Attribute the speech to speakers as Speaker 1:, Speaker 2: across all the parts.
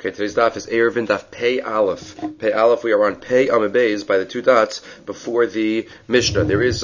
Speaker 1: Okay, today's daf is Eruvin daf Pei Aleph. Pei Aleph, we are on Pei Amabez by the two dots before the Mishnah. There is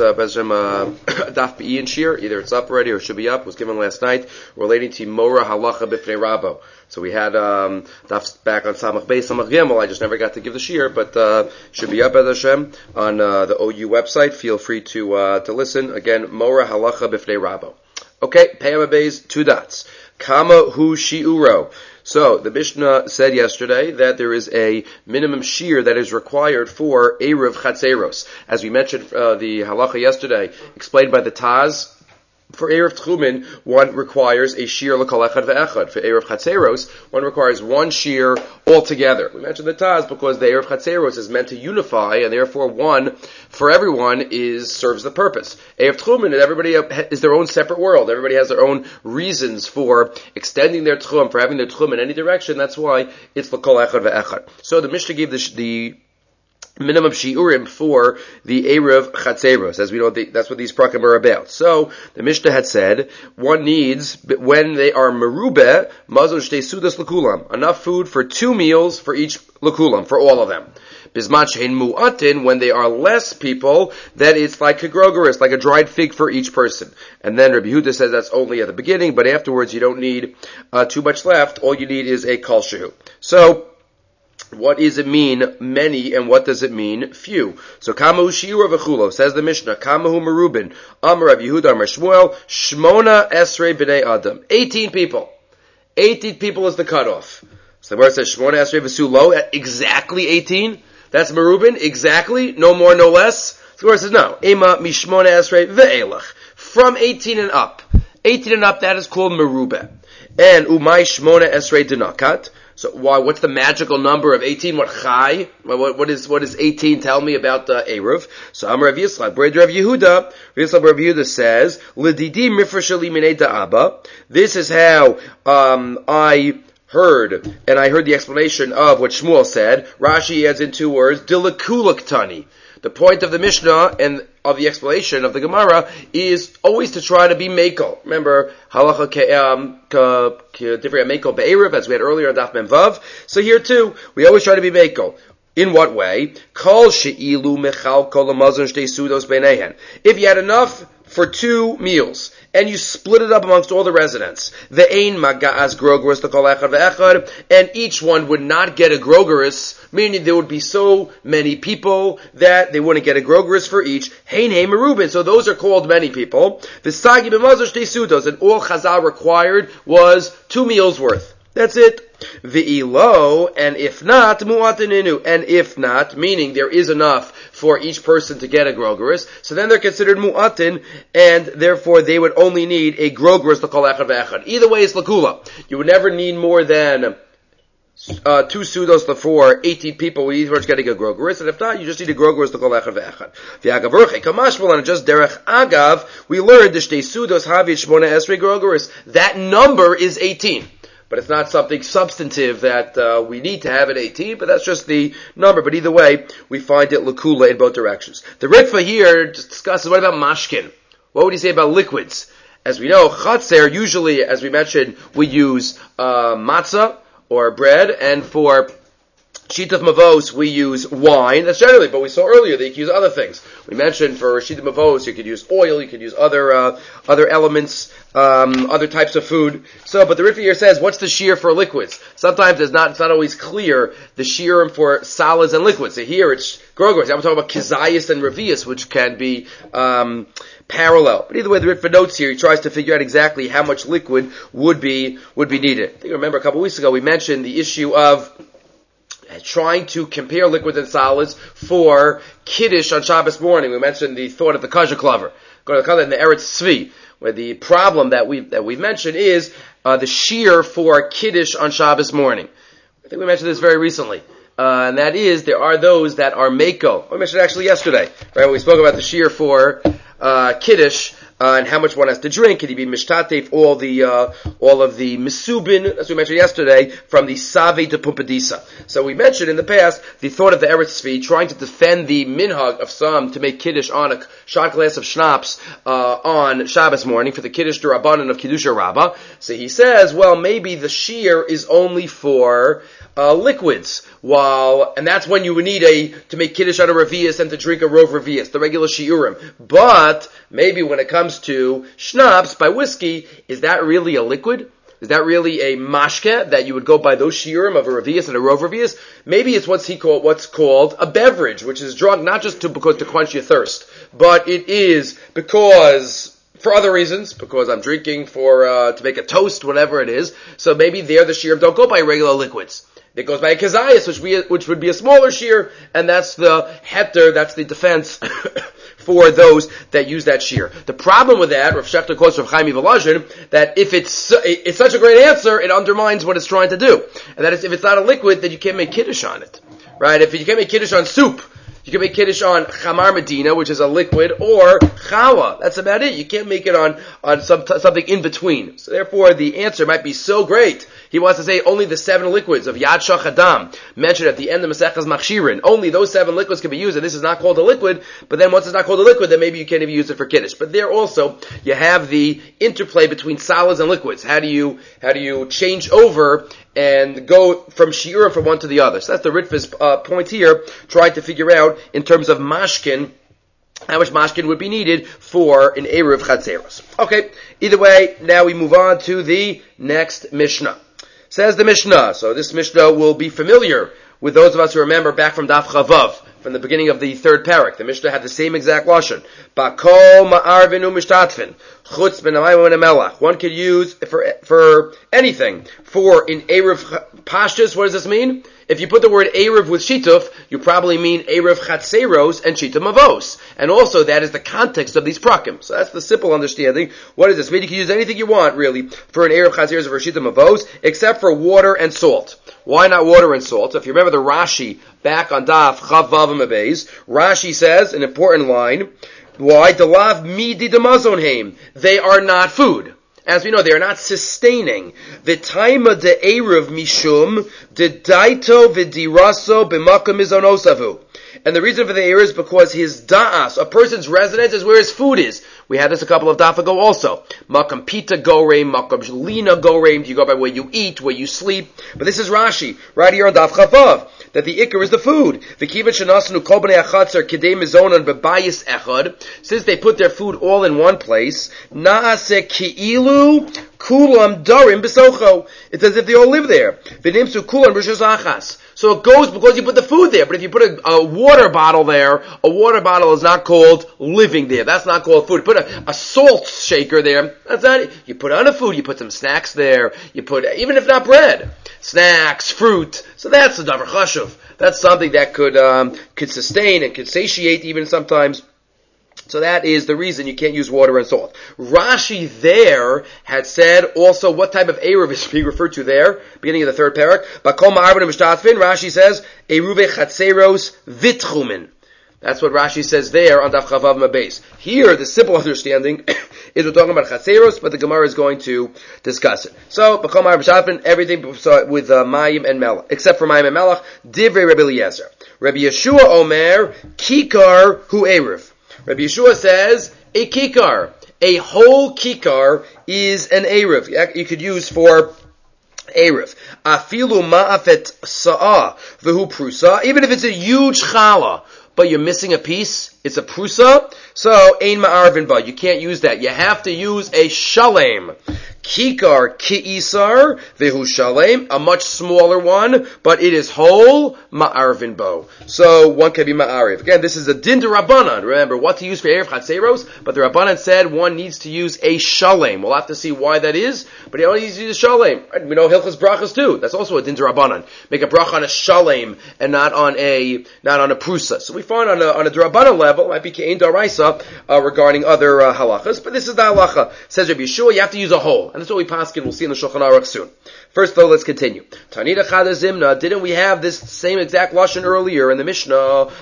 Speaker 1: daf Be'in Shir, either it's up already or it should be up, it was given last night, relating to Mora Halacha Bifnei Rabo. So we had daf back on Samach Beis, Samach Gimel. I just never got to give the Shir, but should be up as Hashem on the OU website. Feel free to listen. Again, Mora Halacha Bifnei Rabo. Okay, Pei Amabez, two dots. Kama hu shi'uro. So, the Mishnah said yesterday that there is a minimum shear that is required for Erev Chatzeros. As we mentioned, the halacha yesterday, explained by the Taz, for Erev Tchumen, one requires a shear l'kol echad ve'echad. For Erev Chatzeros, one requires one shear altogether. We mentioned the Taz because the Erev Chatzeros is meant to unify, and therefore one for everyone serves the purpose. Erev Tchumen, everybody is their own separate world. Everybody has their own reasons for extending their Tchum, for having their Tchum in any direction. That's why it's l'kol echad ve'echad. So the Mishnah gave the minimum shiurim for the Erev Chatzeros. As we know, that's what these prakim are about. So, the Mishnah had said, one needs, when they are merubeh, mazon shtei sudas l'kulam, enough food for 2 meals for each l'kulam, for all of them. Bismat shein mu'atin, when they are less people, that it's like a grogeris, like a dried fig for each person. And then Rabbi Yehuda says that's only at the beginning, but afterwards you don't need too much left. All you need is a kol shehu. So, what does it mean many, and what does it mean few? So, Kamahu Shiura V'chulo, says the Mishnah, Kamahu Merubin, Amar Rav Yehuda, Amar Shmuel, Shmona Esrei B'nei Adam. 18 people. 18 people is the cutoff. So the word says, Shmona Esrei V'sulo, exactly 18? That's Merubin, exactly? No more, no less? So the word says, no. Ema Mishmona Esrei V'elach. From 18 and up. 18 and up, that is called Merubah. And Umay Shmona Esrei Dinakat. So why? What's the magical number of 18? What chai? What does 18 tell me about Erev? So Amar Rav Yitzchak, Rav Yehuda says, L'didi mifrashali minei da'aba. This is how I heard, and I heard the explanation of what Shmuel said. Rashi adds in 2 words, Dilakulak tani. The point of the Mishnah and of the explanation of the Gemara is always to try to be mekel. Remember, halacha different mekel be'erev, as we had earlier on Daf Mem Vav. So here too, we always try to be mekel. In what way? Kol she'ilu mechal kol hamazon shtei sudos beinehen. If you had enough for 2 meals, and you split it up amongst all the residents, ve'ein maga'as grogeris l'kol echad ve'echad, and each one would not get a grogeris, meaning there would be so many people that they wouldn't get a grogeris for each. Hein hein merubin, so those are called many people. V'sagi b'mazon shtei sudos, and all Chazal required was 2 meals worth. That's it. V'ilo, and if not, mu'atininu, and if not, meaning there is enough for each person to get a grogeris, so then they're considered mu'atin, and therefore they would only need a grogeris l'kol echad ve'echad. Either way, it's l'kula. You would never need more than 2 sudos for 18 people, each one's getting a grogeris, and if not, you just need a grogeris l'kol echad ve'echad. V'agav urche kamashmal, and just derech agav, we learned the shtei sudos havit shmona esrei grogeris. That number is 18. But it's not something substantive that we need to have at 18, but that's just the number. But either way, we find it l'kula in both directions. The Ritva here discusses, what about mashkin? What would he say about liquids? As we know, chatzer, usually, as we mentioned, we use matzah or bread, and for Shitaf Mavos, we use wine. That's generally, but we saw earlier that you can use other things. We mentioned for Shitaf Mavos, you could use oil, you could use other elements, other types of food. So, but the Ritva here says, what's the shear for liquids? Sometimes it's not always clear the shear for solids and liquids. So here it's grogeris. I'm talking about kizayis and revius, which can be parallel. But either way, the Ritva notes here, he tries to figure out exactly how much liquid would be needed. I think you remember a couple of weeks ago we mentioned the issue of trying to compare liquids and solids for Kiddush on Shabbos morning. We mentioned the thought of the Kazha Clover. Go to the Kazha and the Eretz Tzvi, where the problem that we mentioned is the shear for Kiddush on Shabbos morning. I think we mentioned this very recently. And that is, there are those that are Mako. We mentioned it actually yesterday, right? When we spoke about the shear for Kiddush and how much one has to drink. Can he be mishtatef all of the misubin, as we mentioned yesterday, from the Save to Pumpadisa. So we mentioned in the past the thought of the Eretz Tzvi trying to defend the minhag of some to make kiddush on a shot glass of schnapps on Shabbos morning for the kiddush d'Rabbanan of Kiddusha Rabbah. So he says, well, maybe the shear is only for liquids, and that's when you would need to make kiddush on a revius and to drink a rov revius, the regular shiurim. But maybe when it comes to schnapps by whiskey, is that really a liquid? Is that really a mashke that you would go by those shiurim of a revius and a rov revius? Maybe it's what's called a beverage, which is drunk not just to quench your thirst, but it is for other reasons, because I'm drinking to make a toast, whatever it is. So maybe there the shiurim don't go by regular liquids. It goes by a kazayas, which would be a smaller shear, and that's the heter, that's the defense for those that use that shear. The problem with that, Rav Shechter quotes Rav Chaim Volozhin, that if it's such a great answer, it undermines what it's trying to do. And that is, if it's not a liquid, then you can't make kiddush on it. Right? If you can't make kiddush on soup, you can make kiddush on chamar medina, which is a liquid, or chawa. That's about it. You can't make it on something in between. So therefore, the answer might be so great. He wants to say only the 7 liquids of Yad Shach Adam mentioned at the end of Maseches Machshirin. Only those 7 liquids can be used, and this is not called a liquid. But then once it's not called a liquid, then maybe you can't even use it for kiddush. But there also you have the interplay between solids and liquids. How do you change over and go from shiur from one to the other? So that's the Ritva's point here, trying to figure out in terms of mashkin, how much mashkin would be needed for an Eruv Chatzeros. Okay, either way, now we move on to the next Mishnah. Says the Mishnah, so this Mishnah will be familiar with those of us who remember back from Daf Chavav, from the beginning of the 3rd parak. The Mishnah had the same exact lashon. Bakol ma'arvinu mishtatfin. Chutz ben amayim and melach. One could use for anything. For in Erev Pashtus, what does this mean? If you put the word Erev with Shituf, you probably mean Erev Chatzeros and Shituf Mavos. And also that is the context of these prakim. So that's the simple understanding. What is this? Maybe you can use anything you want, really, for an Erev Chatzeros or Shituf Mavos, except for water and salt. Why not water and salt? If you remember the Rashi back on Daf Chav Vav Mabez, Rashi says, an important line, why? Delav midi demazonheim. They are not food. As we know, they are not sustaining. V'taima de erev mishum de daito v'diraso b'makam mizonosavu. And the reason for the erev is because his da'as, a person's residence, is where his food is. We had this a couple of daf ago also. Makam pita goreim, makam lina goreim. You go by where you eat, where you sleep. But this is Rashi, right here on daf chavav, that the ikar is the food. Since they put their food all in one place, naase ki'ilu kulam darim besocho. It's as if they all live there. V'nimsu kulam rishos achas. So it goes because you put the food there. But if you put a water bottle there, a water bottle is not called living there. That's not called food. Put a salt shaker there. That's not it. You put on a food. You put some snacks there. You put, even if not bread, snacks, fruit. So that's a davar chashuv. That's something that could sustain and could satiate even sometimes. So that is the reason you can't use water and salt. Rashi there had said also what type of Eruv is being referred to there, beginning of the 3rd parak. Bakol ma'arvin mishtatfin, Rashi says, Eruve chatzeros vitchumin. That's what Rashi says there on Daf Chavav Mabez. Here, the simple understanding is we're talking about chatzeros, but the Gemara is going to discuss it. So, bakol ma'arvin mishtatfin, everything with mayim and melach, except for mayim and melach, divrei Rabbi Eliezer. Rabbi Yeshua Omer, kikar hu Eruv. Rabbi Yeshua says, a kikar, a whole kikar is an Erev. You could use for Erev. Afilu ma'afet sa'ah, v'hu prusa, even if it's a huge challah, but you're missing a piece, it's a prusa, so ein ma'arvin ba. You can't use that. You have to use a shalem. Kikar ki'isar vehu shalem, a much smaller one, but it is whole, ma'arvin bo. So one can be ma'ariv. Again, this is a din de Rabbanan. Remember what to use for Erev Chatzeros, but the Rabbanan said one needs to use a shalem. We'll have to see why that is, but he only needs to use a shalem. Right? We know Hilchas brachas too. That's also a din de Rabbanan. Make a bracha on a shalem and not on a prusa. So we find on a Rabbanan level, it might be ke'ein daraisa regarding other halachas, but this is the halacha. Says Rabbi Yeshua, you have to use a whole. whole. And that's what we paskin. We'll see in the Shulchan Aruch soon. First, though, let's continue. Tanita Chada Zimna. Didn't we have this same exact lashon earlier in the Mishnah?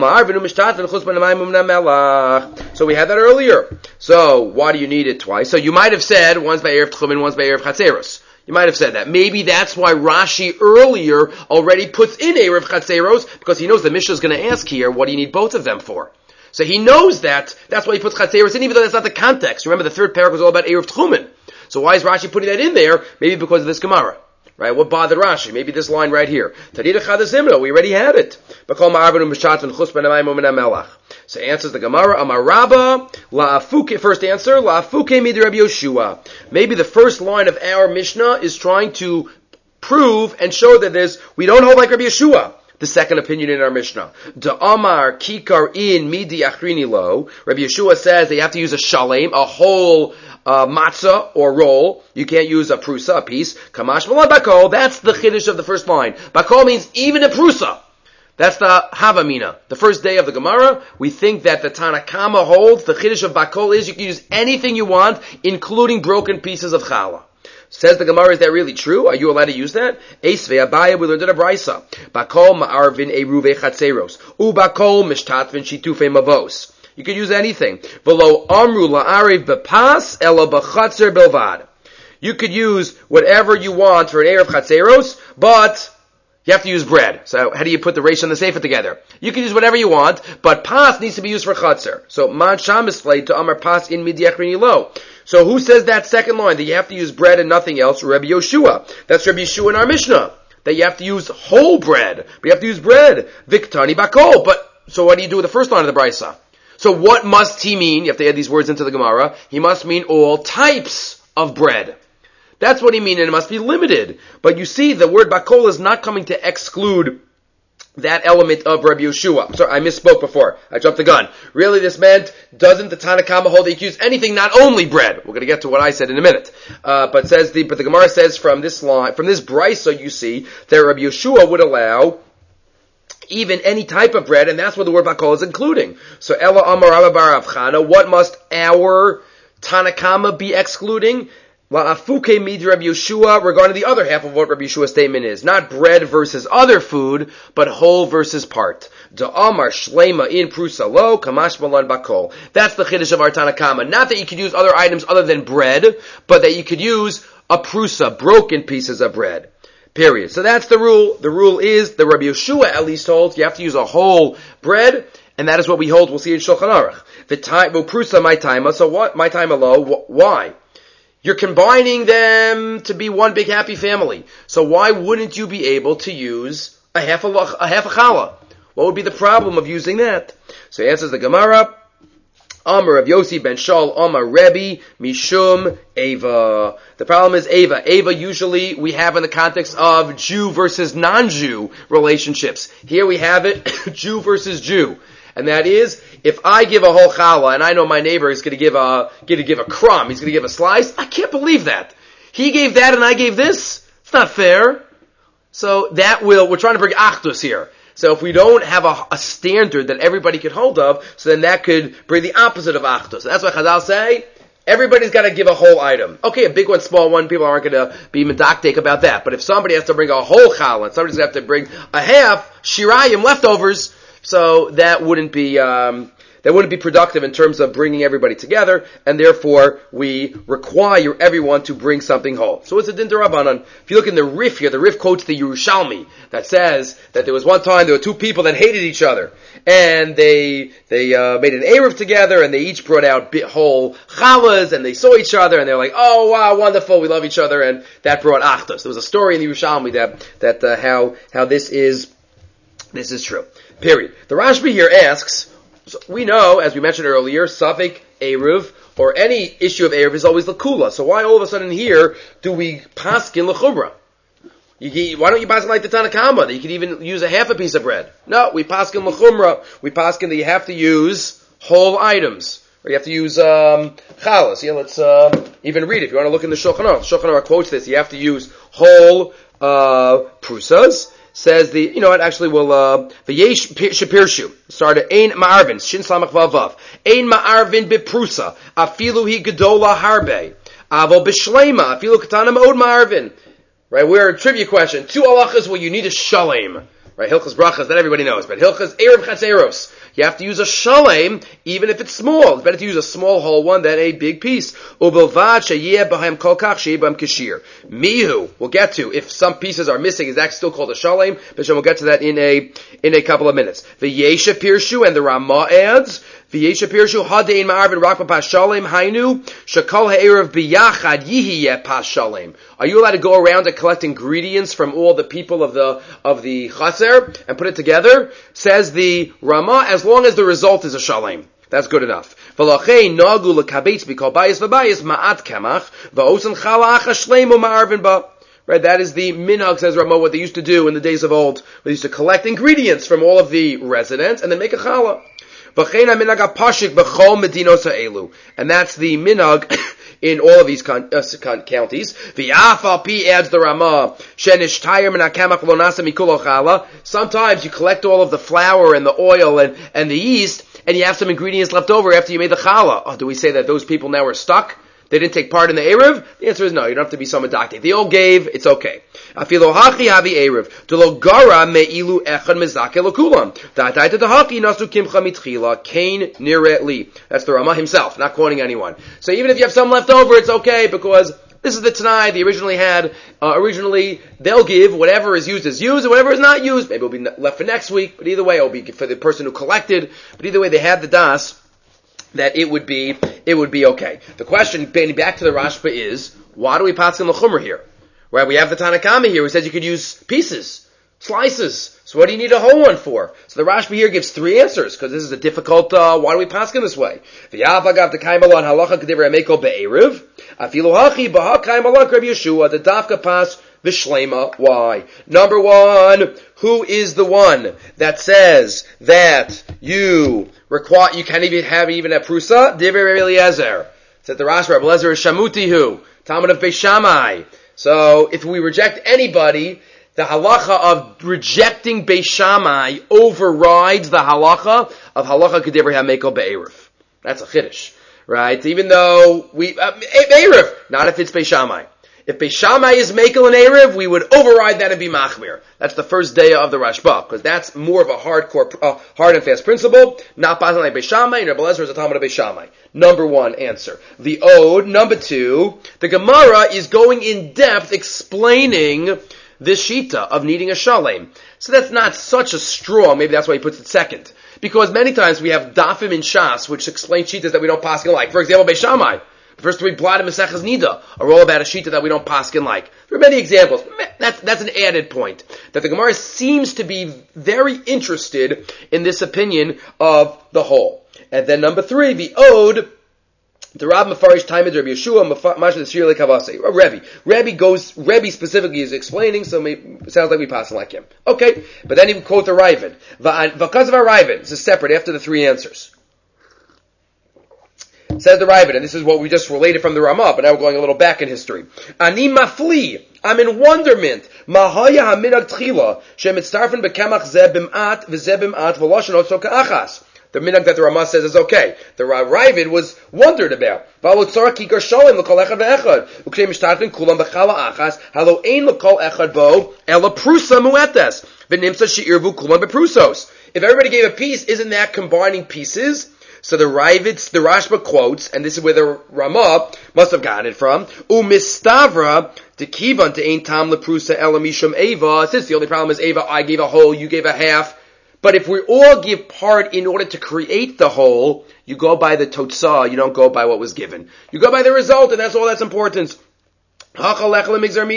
Speaker 1: So we had that earlier. So why do you need it twice? So you might have said one's by Erev Tchumen, one's by Erev Chatzeros. You might have said that. Maybe that's why Rashi earlier already puts in Erev Chatzeros, because he knows the Mishnah is going to ask here, what do you need both of them for? So he knows that. That's why he puts Chatzeros in, even though that's not the context. Remember, the third paragraph was all about Erev Tchumen. So why is Rashi putting that in there? Maybe because of this Gemara. Right? What bothered Rashi? Maybe this line right here. Tanita Chada Zimna. We already had it. So answers the Gemara, Amar Rabba, La'afuke, first answer, La'afuke midi Rabbi Yoshua. Maybe the first line of our Mishnah is trying to prove and show that we don't hold like Rabbi Yoshua. The second opinion in our Mishnah. Da'amar kikar in midi achrini lo. Rabbi Yeshua says that you have to use a shalem, a whole matzah or roll. You can't use a prusa, a piece. Kamash malad bakol. That's the chiddush of the first line. Bakol means even a prusa. That's the Havamina. The first day of the Gemara, we think that the Tanakama holds, the chiddush of bakol is you can use anything you want, including broken pieces of challah. Says the Gemara, is that really true? Are you allowed to use that? Esvei Abaya, we learned it of Brisa. Bakol ma'arvin eruve chatzeros. Bakol mishtatvin shitufe mavos. You could use anything. V'lo amru la'arev bepas ela b'chatzer belvad. You could use whatever you want for an erev chatzeros, but you have to use bread. So how do you put the reish and the sefer together? You can use whatever you want, but pas needs to be used for chatzer. So man shamislay to amar pas in midiachrini lo. So who says that second line, that you have to use bread and nothing else? Rabbi Yoshua. That's Rabbi Yoshua in our Mishnah. That you have to use whole bread. But you have to use bread. Viktani bakol. But, so what do you do with the first line of the Brisa? So what must he mean? You have to add these words into the Gemara. He must mean all types of bread. That's what he means, and it must be limited. But you see, the word bakol is not coming to exclude that element of Rabbi Yeshua. Sorry, I misspoke before. I jumped the gun. Really, this meant, doesn't the Tanakama hold that you can use anything, not only bread? We're going to get to what I said in a minute. But the Gemara says from this line, from this brisa, you see that Rabbi Yeshua would allow even any type of bread, and that's what the word bakol is including. So, Ela Amar Rabba Bar Avchana, what must our Tanakama be excluding? La'afuke mid Rabbi Yeshua, regarding the other half of what Rabbi Yeshua's statement is. Not bread versus other food, but whole versus part. Da'amar shlema in prusa lo, kamash balan bakol. That's the chiddush of our Tanakama. Not that you could use other items other than bread, but that you could use a prusa, broken pieces of bread. Period. So that's the rule. The rule is, the Rabbi Yeshua at least holds, you have to use a whole bread, and that is what we hold. We'll see in Shulchan Aruch. Prusa my time. So what? My time lo. Why? You're combining them to be one big happy family. So why wouldn't you be able to use a half a challah? What would be the problem of using that? So he answers the Gemara, Amar of Yossi ben Shal, Amar Rebbe, Mishum, Eva. The problem is Eva. Eva usually we have in the context of Jew versus non-Jew relationships. Here we have it, Jew versus Jew. And that is, if I give a whole challah and I know my neighbor is going to give a crumb, he's going to give a slice, I can't believe that. He gave that and I gave this? It's not fair. So we're trying to bring achdus here. So if we don't have a standard that everybody could hold of, so then that could bring the opposite of achdus. That's why Chazal say, everybody's got to give a whole item. Okay, a big one, small one, people aren't going to be medactic about that. But if somebody has to bring a whole challah and somebody's going to have to bring a half, shirayim, leftovers, so that wouldn't be productive in terms of bringing everybody together, and therefore we require everyone to bring something whole. So it's a din d'Rabbanan. If you look in the Rif here, the Rif quotes the Yerushalmi that says that there was one time there were two people that hated each other, and they made an Erev together, and they each brought out whole challahs, and they saw each other, and they're like, oh wow, wonderful, we love each other, and that brought achdus. There was a story in the Yerushalmi that how this is true. Period. The Rashbi here asks, so we know, as we mentioned earlier, Safek Eruv, or any issue of Eruv is always Lakula. So why all of a sudden here do we paskin L'chumra? Why don't you paskin like the Tanakama, that you can even use a half a piece of bread? No, we paskin L'chumra. We paskin that you have to use whole items. Or you have to use chalas. Yeah, let's even read it. If you want to look in the Shulchan Aruch. The Shulchan Aruch quotes this. You have to use whole prusas. Says actually will, v'yesh shapirshu. Started, ein ma'arvin, shin slamach vav. Ein ma'arvin biprusa, afilu hi gedola harbe. Avo b'shleima, afilu katana ma'od ma'arvin. Right, we're a trivia question. 2 halachas where you need a shalem. Right, Hilchas Brachas, that everybody knows. But Hilchas Erev Chatzeros, you have to use a shalem, even if it's small. It's better to use a small whole one than a big piece. Ubelvad sheyeh b'hem kol kach sheyeh b'hem kashir. Mihu, we'll get to, if some pieces are missing, is that still called a shalem? But we'll get to that in a couple of minutes. V'yesha pirshu, and the Ramah adds, V'yesha pirshu hadein ma'arvin rak b'pas shalem hainu shakol ha'erev b'yachad yihiyeh pas shalem. Are you allowed to go around and collect ingredients from all the people of the chaser and put it together? Says the Ramah, as long as the result is a shalem. That's good enough. V'lachei nagu l'kabetz b'kol bayis v'bayis ma'at kemach v'osen chala acha shleimu ma'arvin ba. Right, that is the minhag, says Ramah, what they used to do in the days of old. They used to collect ingredients from all of the residents and then make a challah. And that's the minhag in all of these counties. The Afalpi adds the Ramah. Sometimes you collect all of the flour and the oil and the yeast, and you have some ingredients left over after you made the challah. Oh, do we say that those people now are stuck? They didn't take part in the Erev? The answer is no. You don't have to be some adopted. They all gave, it's okay. Afilo hachi havi Erev. Delo gara me'ilu echad mezake lokulam. Da'ataita da'haki nasu kimcha mitchila. Kain nireh li. That's the Ramah himself, not quoting anyone. So even if you have some left over, it's okay, because this is the Tanai they originally had. Originally, they'll give whatever is used, and whatever is not used, maybe it'll be left for next week, but either way, it'll be for the person who collected. But either way, they had the das that it would be okay. The question, back to the Rashba, is, why do we pass in the Chumrah here? Right, we have the Tanakama here who says you could use pieces, slices. So what do you need a whole one for? So the Rashba here gives 3 answers, because this is a difficult, why do we pass in this way? V'yavagav d'kaimalon halacha k'divrei mekel be'erev, afilu hachi b'ha kaimalon Reb Yeshua, the dafka pas v'shlema. Why? Number 1, who is the one that says that you can't even have a prusa? Divrei Reb Eliezer. Said the Rashba, Reb Eliezer is Shamutihu, Talmud of Beis Shammai. So if we reject anybody, the halacha of rejecting Beis Shammai overrides the halacha of halacha k'divrei hamekel be'erev. That's a chiddush, right? Even though be'erev, not if it's Beis Shammai. If Beis Shammai is mekel and erev, we would override that and be machmir. That's the first day of the Rashba, because that's more of a hard and fast principle. Not passing like Beis Shammai, and Reb Eliezer is a Talmud of Beis Shammai. Number 1 answer. The Ode. Number 2, the Gemara is going in depth explaining this shita of needing a shalem. So that's not such a strong, maybe that's why he puts it second. Because many times we have dafim in Shas, which explain shitas that we don't pass in like. For example, Beis Shammai. The first 3 blot in Maseches Nida are all about a shita that we don't paskin like. There are many examples. That's an added point. That the Gemara seems to be very interested in this opinion of the whole. And then number 3, the Ode, the Rab Mefarish Taimid Rabbi Yeshua, Mashal Shir Lekavase. Rebbe specifically is explaining, so it sounds like we pass like him. Okay, but then he would quote the Ravid. Because of our Ravid, this is separate after the 3 answers. Says the Ravid, and this is what we just related from the Ramah, but now we're going a little back in history. Ani mafli, I'm in wonderment. Mahaya haminag tchila, shemitzarfen bekemach zeh bim'at v'zeh bim'at v'loshen otso ka'achas. The minhag that the Ramah says is okay. The Ravid was wondered about. V'alotzar kikar sholim l'kol echad ve'echad. U'kshem mishtarfen kulam b'chala achas, halo ein l'kol echad bo, ela prusa mu'etes. V'nimsa she'irvu kulam b'prusos. If everybody gave a piece, isn't that combining pieces? So the Rashba quotes, and this is where the Ramah must have gotten it from, Umistavra, to kivan to ein tam leprusa elamishum eva. Since the only problem is eva, I gave a whole, you gave a half. But if we all give part in order to create the whole, you go by the totzah, you don't go by what was given. You go by the result, and that's all that's important. And there is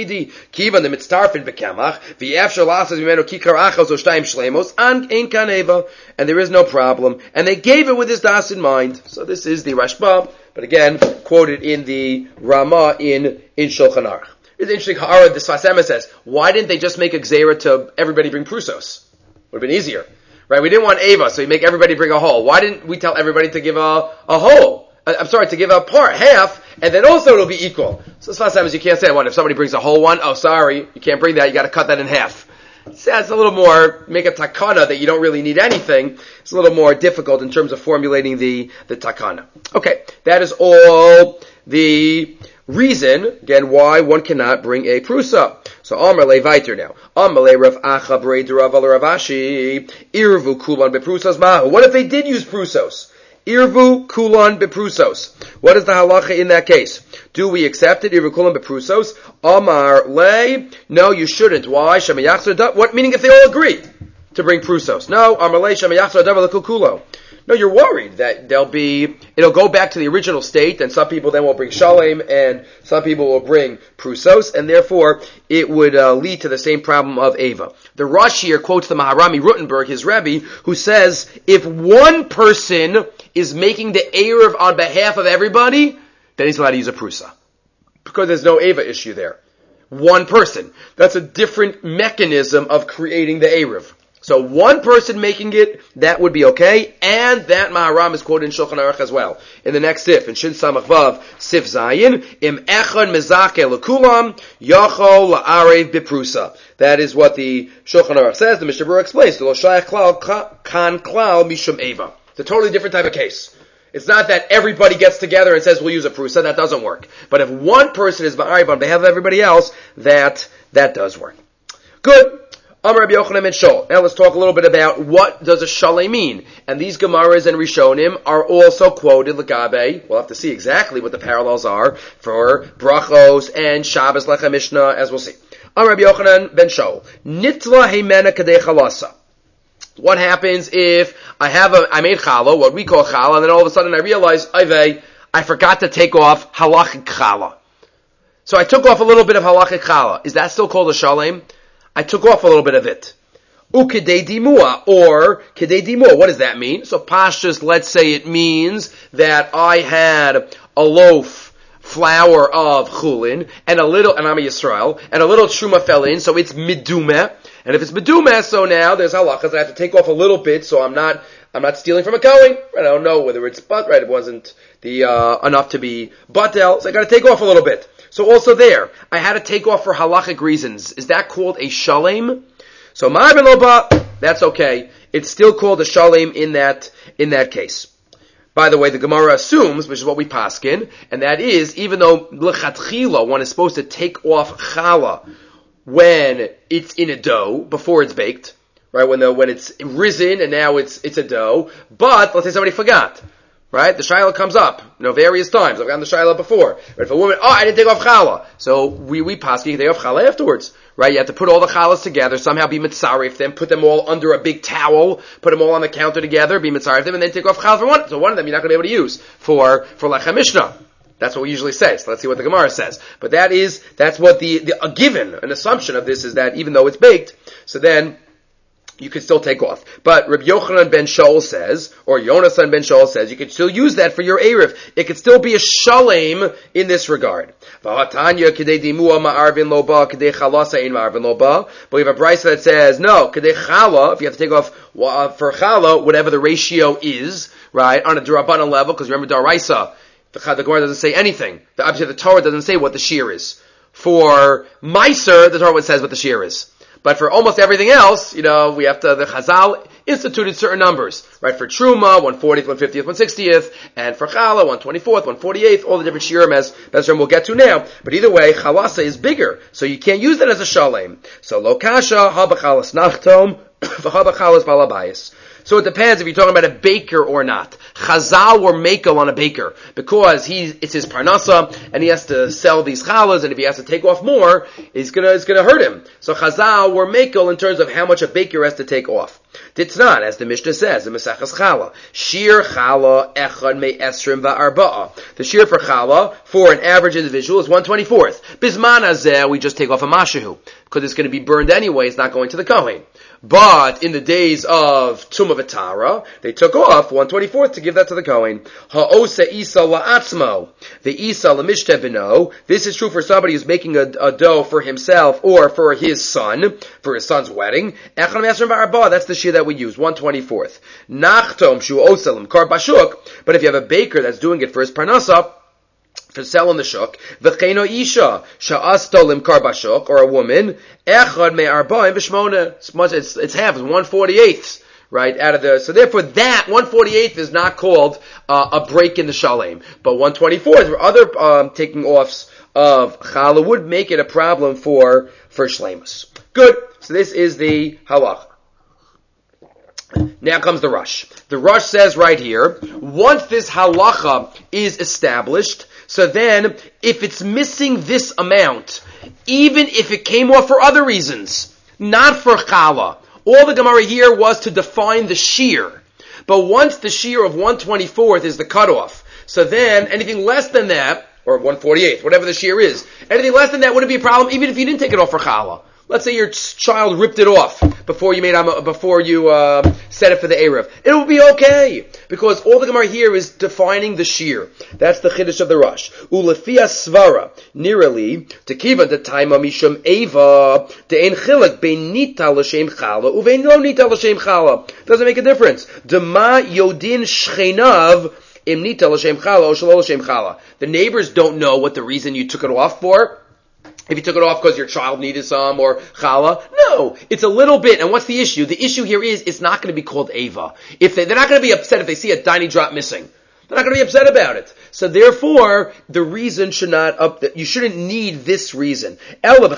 Speaker 1: no problem. And they gave it with this das in mind. So this is the Rashba, but again, quoted in the Ramah in Shulchan Aruch. It's interesting, the Sfas Emes says, why didn't they just make a gzeira to everybody bring prusos? Would have been easier. Right? We didn't want Ava, so you make everybody bring a whole. Why didn't we tell everybody to give a whole? To give a part, half, and then also it'll be equal. So sometimes you can't say, what, if somebody brings a whole one? Oh, sorry, you can't bring that, you gotta cut that in half. So that's a little more, make a takana that you don't really need anything. It's a little more difficult in terms of formulating the takana. Okay, that is all the reason, again, why one cannot bring a prusa. So Amar le Viter now. Amar le Rav Acha Brei Rav Rav Ashi Irvu Kulan bePrusas Mahu. What if they did use prusos? Irvu Kulan bePrusos. What is the halacha in that case? Do we accept it? Irvu Kulan bePrusos. Amar le. No, you shouldn't. Why? What meaning if they all agree to bring prusos? No. Amar le Shamayachzor Davar Lekukulo. No, you're worried that it'll go back to the original state, and some people then will bring shalem, and some people will bring prusos, and therefore it would lead to the same problem of Ava. The Rosh here quotes the Maharami Rutenberg, his Rebbe, who says, if one person is making the Erev on behalf of everybody, then he's allowed to use a prusa. Because there's no Ava issue there. One person. That's a different mechanism of creating the Erev. So one person making it, that would be okay, and that Maharam is quoted in Shulchan Aruch as well. In the next sif, in Shin Samach Vav, Sif Zayin, Im Echad Mezake Lekulam, Yachol La'arev Biprusa. That is what the Shulchan Aruch says. The Mishnah Berurah explains, Lo Shayach Klal Kan Klal Mishum Eva. It's a totally different type of case. It's not that everybody gets together and says we'll use a prusa. That doesn't work. But if one person is Ma'arib on behalf of everybody else, that does work. Good. Amar Rabbi Yochanan ben Shaul. Now let's talk a little bit about what does a shalem mean. And these Gemaras and Rishonim are also quoted Lagabe. We'll have to see exactly what the parallels are for Brachos and Shabbos Lechem Mishnah, as we'll see. Amar Rabbi Yochanan ben Shaul. Nitla heimena kadei chalasa. What happens if I made challah, what we call challah, and then all of a sudden I realize I forgot to take off halachic challah. So I took off a little bit of halachic challah. Is that still called a shalem? I took off a little bit of it. Ukidei dimua, or kidei dimua. What does that mean? So pashtus, let's say it means that I had a loaf flour of chulin, and I'm a Yisrael, and a little truma fell in, so it's midumeh. And if it's medumeh, so now there's halachas. I have to take off a little bit, so I'm not stealing from a kohen. I don't know whether it's right. It wasn't enough to be batel, so I got to take off a little bit. So also there, I had to take off for halachic reasons. Is that called a shalem? So ma'ar ben loba, that's okay. It's still called a shalem in that case. By the way, the Gemara assumes, which is what we paskin, and that is, even though l'chatchila, one is supposed to take off challah when it's in a dough, before it's baked, right? When it's risen and now it's a dough, but let's say somebody forgot. Right? The shiloh comes up, various times. I've gotten the shiloh before. But if a woman, I didn't take off challah. So we paskin, take off challah afterwards. Right? You have to put all the challahs together, somehow be mitzaref them, put them all under a big towel, put them all on the counter together, be mitzaref them, and then take off challah for one. So one of them you're not going to be able to use for Lechem Mishnah. That's what we usually say. So let's see what the Gemara says. But that's what a given, an assumption of this is that even though it's baked, so then you could still take off. But Rabbi Yochanan ben Shaul says, or Yonasan ben Shaul says, you could still use that for your Erev. It could still be a shalem in this regard. But we have a brisa that says, no, kedei challah, if you have to take off for challah, whatever the ratio is, right, on a D'Rabbanan level, because remember D'Oraisa, the Gemara doesn't say anything. Obviously the Torah doesn't say what the shear is. For Meiser, the Torah says what the shear is. But for almost everything else, the Chazal instituted certain numbers, right? For Truma, 140th, 150th, 160th, and for Chala, 124th, 148th, all the different shirim as Bezram we'll get to now. But either way, Chalasa is bigger, so you can't use that as a shalem. So Lokasha, Habachalas Nachtom, V'Habachalas Balabayas. So it depends if you're talking about a baker or not. Chazal were makel on a baker because it's his parnasa and he has to sell these chalas, and if he has to take off more, it's gonna hurt him. So Chazal were makel in terms of how much a baker has to take off. Ditznat, as the Mishnah says in Maseches Chala, shir chala echad me esrim va'arba'a. The shir for chala for an average individual is 1/24th. Bisman hazeh, we just take off a mashahu because it's going to be burned anyway. It's not going to the kohen. But in the days of Tumah V'Tara, they took off 1/24th to give that to the Kohen. Ha'osa isa la'atzmo, the isa l'mishteh b'no. This is true for somebody who's making a dough for himself or for his son, for his son's wedding. Echad me'esrim v'arba, that's the shir that we use, 1/24th. Nachtom shu osa l'mkar bashuk, but if you have a baker that's doing it for his parnasa, for selling the shuk, v'cheino isha sha'asto limkar bashuk, or a woman, echad me'arba'im b'shmona. It's half, it's 1/48, right? So therefore that 148th is not called a break in the shalem. But 124th, or other taking offs of challah would make it a problem for shleimus. Good. So this is the halach. Now comes the Rush. The Rush says right here, once this halacha is established, so then if it's missing this amount, even if it came off for other reasons, not for challah, all the Gemara here was to define the shear. But once the shear of 124th is the cutoff, so then anything less than that, or 148th, whatever the shear is, anything less than that wouldn't be a problem even if you didn't take it off for challah. Let's say your child ripped it off before you set it for the Erev. It will be okay, because all the Gemara here is defining the shear. That's the Chiddush of the Rush. Ulefia svara, nirali, tekiva de taima mishum eva, de ein chilek bein nita l'shem chala, uvein lo nita l'shem chala. Doesn't make a difference. Dema yodin shchenav, im nita l'shem chala, o shelo l'shem chala. The neighbors don't know what the reason you took it off for. If you took it off because your child needed some or challah. No, it's a little bit. And what's the issue? The issue here is it's not going to be called Ava. They're not going to be upset if they see a tiny drop missing. They're not going to be upset about it. So therefore, the reason should not you shouldn't need this reason. That's the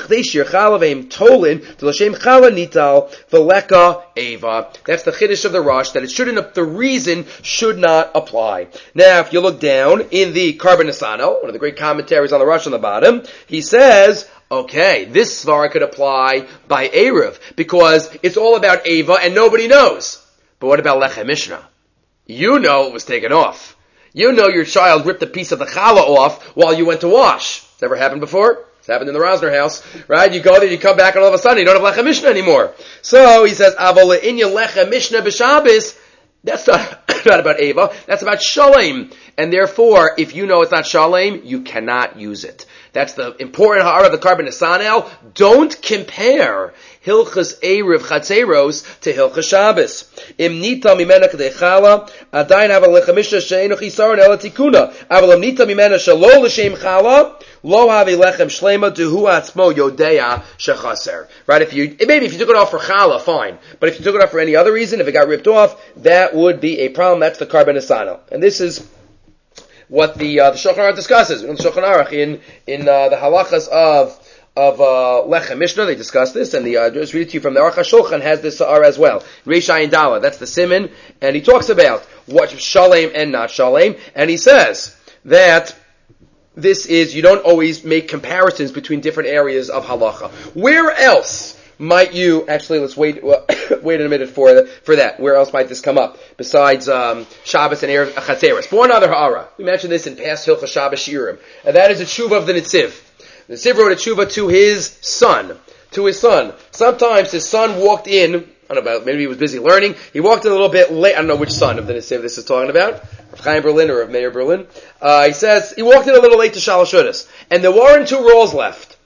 Speaker 1: chiddush of the Rosh, that the reason should not apply. Now, if you look down in the Karban Asano, one of the great commentaries on the Rosh on the bottom, he says, okay, this svara could apply by Erev, because it's all about Ava and nobody knows. But what about Lechem Mishnah? You know it was taken off. You know your child ripped a piece of the challah off while you went to wash. It's never happened before. It's happened in the Rosner house, right? You go there, you come back, and all of a sudden you don't have Lechem Mishnah anymore. So he says, Aval inya Lechem Mishnah b'Shabbos. That's not about Ava. That's about Shalem. And therefore, if you know it's not Shalem, you cannot use it. That's the important ha'ara of the Karban Nesanel. Don't compare Hilchas Erev Chatzeros to Hilchas Shabbos. Im nita mimena k'dei chala, adayin hava lechem mishnah she'enu chisaron ela tikuna. Aval im nita mimena shelo l'shem chala, lo have lechem shlema dehu atzmo yodea shechaser. Right? Maybe if you took it off for chala, fine. But if you took it off for any other reason, if it got ripped off, that would be a problem. That's the Karban Nesanel. And this is what the Shulchan Aruch discusses. The Shulchan Aruch in the halachas of Lechem Mishnah, they discuss this, and just read it to you from the Aruch HaShulchan has this as well. Reish Ayin Dala, that's the Siman, and he talks about what Shalem and not Shalem, and he says that this is, you don't always make comparisons between different areas of halacha. Where else might you, actually let's wait a minute for that. Where else might this come up? Besides Shabbos and Erev Chatzeros. One other ha'ara. We mentioned this in past Hilchas Shabbos Shiurim, and that is a tshuva of the Nitziv. The Nitziv wrote a tshuva to his son. Sometimes his son walked in, I don't know, maybe he was busy learning, he walked in a little bit late, I don't know which son of the Nitziv this is talking about, of Chaim Berlin or of Meir Berlin. He says, he walked in a little late to Shalosh Shudas, and there weren't two rolls left.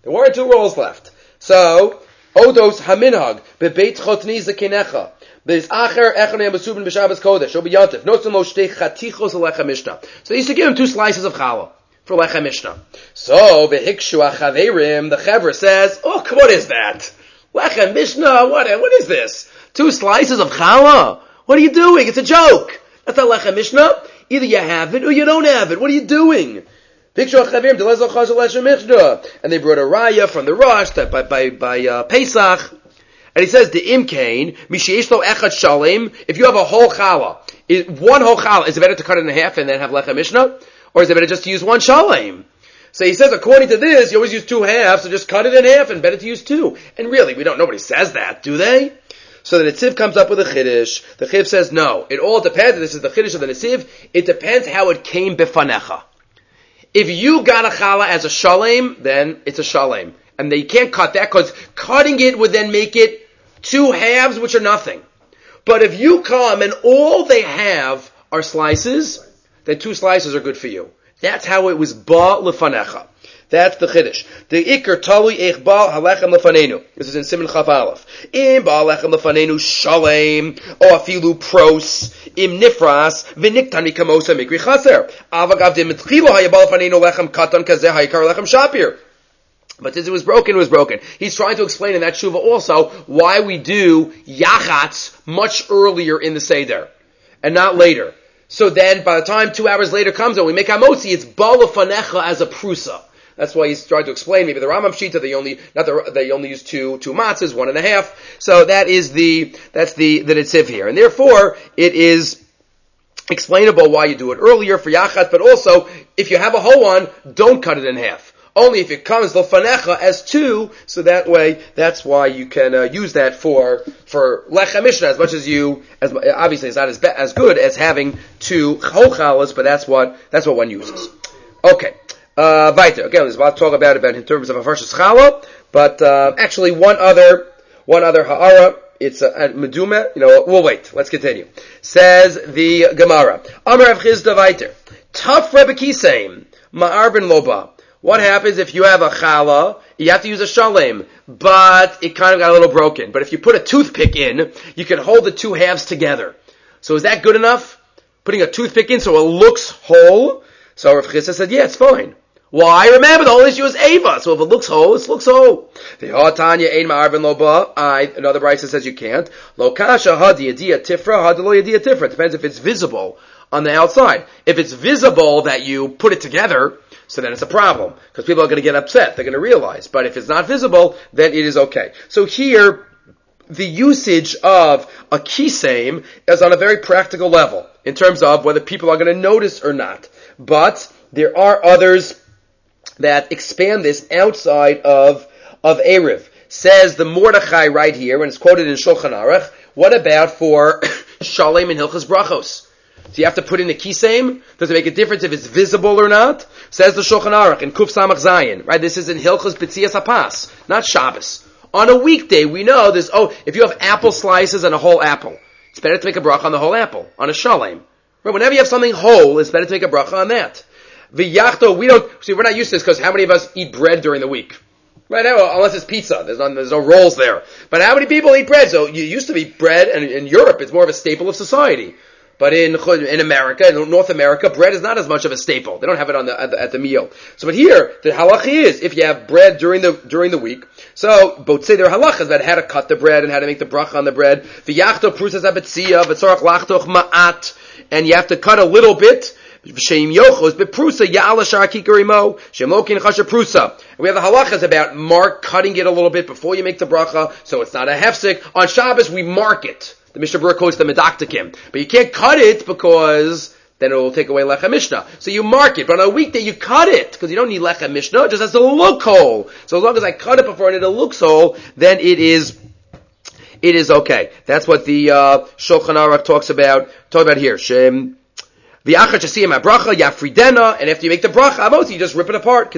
Speaker 1: So, Odos haminhag bebeit chotni zekinecha. There's acher echonei mesubin b'Shabbos kodesh or b'yantif. Notzim lo shtei chatichos lechem mishnah. So he used to give him 2 slices of challah for lechem mishnah. So behikshu achaverim, the chevra says, "Oh, what is that? Lechem mishnah? What is this? 2 slices of challah? What are you doing? It's a joke. That's not lechem mishnah. Either you have it or you don't have it. What are you doing?" And they brought a raya from the Rosh by Pesach, and he says the imkain mishiyeshlo echad shalem. If you have a whole challah, one whole challah, is it better to cut it in half and then have lechem mishnah, or is it better just to use one shalem? So he says, according to this, you always use 2 halves, so just cut it in half and better to use 2. And really, nobody says that, do they? So the Nitziv comes up with a chiddush. The chiddush says no. It all depends. This is the chiddush of the Nitziv. It depends how it came bifanecha. If you got a challah as a shalem, then it's a shalem. And you can't cut that, because cutting it would then make it 2 halves, which are nothing. But if you come and all they have are slices, then 2 slices are good for you. That's how it was ba lefanecha. That's the chiddush. The ikar talui eich ba halechem lefanenu. This is in Siman Chaf Aleph. Im ba halechem lefanenu shalem o afilu pros im nifras v'niktani kamosa mikri chaser avagav de mitchilo hayabal lefanenu lechem katan kazeh hayikar lechem shapir. But since it was broken, it was broken. He's trying to explain in that Shuvah also why we do Yachatz much earlier in the Seder and not later. So then by the time 2 hours later comes and we make Hamotzi, it's Bala Fanecha as a Prusa. That's why he's trying to explain. Maybe the Rambam Shita, they only use two matzahs, 1.5. So that's the Nitziv here. And therefore, it is explainable why you do it earlier for Yachatz, but also, if you have a whole one, don't cut it in half. Only if it comes L'fanecha as 2, so that way, that's why you can use that for Lechem Mishnah, as much as obviously it's not as good as having 2 whole chalas, but that's what one uses. Okay. Weiter. Again, there's a lot to talk about in terms of a Farshas Chala, but actually one other ha'ara. It's a Medume. We'll wait. Let's continue. Says the Gemara. Amar Rav Chizda weiter. Tough Rebbe Kiseim Ma'ar ben Loba. What happens if you have a chala? You have to use a shalem, but it kind of got a little broken. But if you put a toothpick in, you can hold the two halves together. So is that good enough? Putting a toothpick in so it looks whole? So Rav Chizda said, yeah, it's fine. Why? Remember, the whole issue is Ava. So if it looks whole, it looks whole. Another Brisa says you can't. Lo kasha hadiyadiyah tifra, hadilo yadiyah tifra. It depends if it's visible on the outside. If it's visible that you put it together, so then it's a problem. Because people are going to get upset. They're going to realize. But if it's not visible, then it is okay. So here, the usage of a kiseim is on a very practical level, in terms of whether people are going to notice or not. But there are others that expand this outside of Erev. Says the Mordechai right here, and it's quoted in Shulchan Aruch, what about for Shalem and Hilchas Brachos? So you have to put in a kiseim? Does it make a difference if it's visible or not? Says the Shulchan Aruch in Kuf Samach Zayin, right? This is in Hilchas B'tzias HaPas, not Shabbos. On a weekday, we know this, if you have apple slices and a whole apple, it's better to make a bracha on the whole apple, on a Shalem. Right? Whenever you have something whole, it's better to make a bracha on that. V'yachto, we're not used to this because how many of us eat bread during the week? Right now, unless it's pizza, there's no rolls there. But how many people eat bread? So you used to eat bread, and in Europe, it's more of a staple of society. But in America, in North America, bread is not as much of a staple. They don't have it at the meal. So, but here, the halacha is, if you have bread during the week, so, both say there are halachas about how to cut the bread and how to make the bracha on the bread. V'yachto prusas abetzia, v'tzorach lachtoch ma'at, and you have to cut a little bit. Sheim yochos beprusa ya'ala shar kikarimo shem lokin chasha prusa. We have the halachas about cutting it a little bit before you make the bracha, so it's not a hefsek. On Shabbos we mark it. The Mishnah Berurah quotes the Medaktikim, but you can't cut it because then it will take away Lechem Mishnah. So you mark it, but on a weekday you cut it because you don't need Lechem Mishnah. It just has to look whole. So as long as I cut it before and it looks whole, then it is okay. That's what the Shulchan Aruch talks about here. Shem. And after you make the bracha, you just rip it apart.